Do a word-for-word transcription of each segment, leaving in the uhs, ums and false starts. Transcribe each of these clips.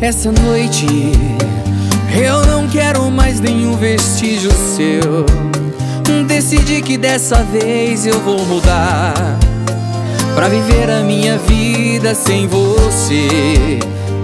Essa noite eu não quero mais nenhum vestígio seu. Decidi que dessa vez eu vou mudar pra viver a minha vida sem você.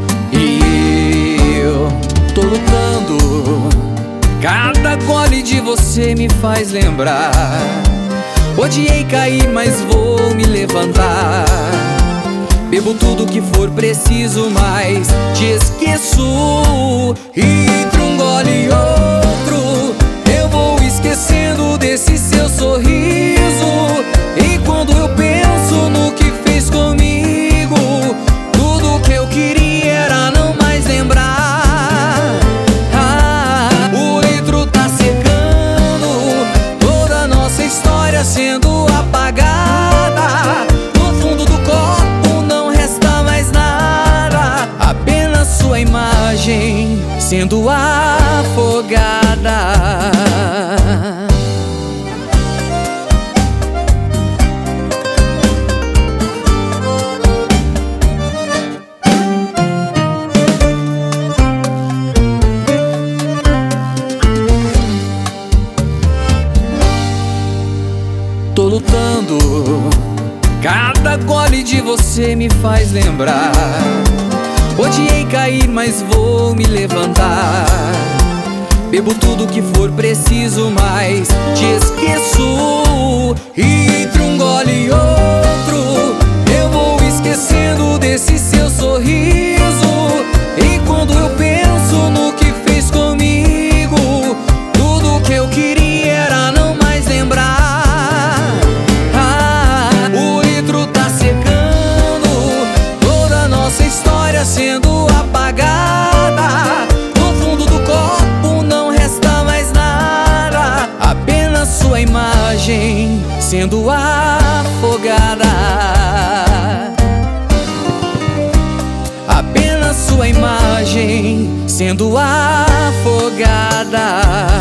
E eu tô lutando, cada gole de você me faz lembrar. Odiei cair, mas vou me levantar. Bebo tudo que for preciso, mas te esqueço. E entre um gole e outro eu vou esquecendo desse seu sorriso. E quando eu penso no que fez comigo, tudo que eu queria era não mais lembrar. Ah, o litro tá secando, toda a nossa história sendo apagada. No fundo do copo não resta mais nada, apenas sua imagem sendo afogada. Tô lutando, cada gole de você me faz lembrar. Odiei cair, mas vou me levantar. Bebo tudo que for preciso, mas te esqueço. E entre um gole e outro eu vou esquecendo desse seu sorriso. E quando eu penso no que fez comigo, tudo que eu queria era não mais lembrar. Ah, o litro tá secando, toda a nossa história sendo apagada. No fundo do copo não resta mais nada, apenas sua imagem sendo afogada. Apenas sua imagem sendo afogada.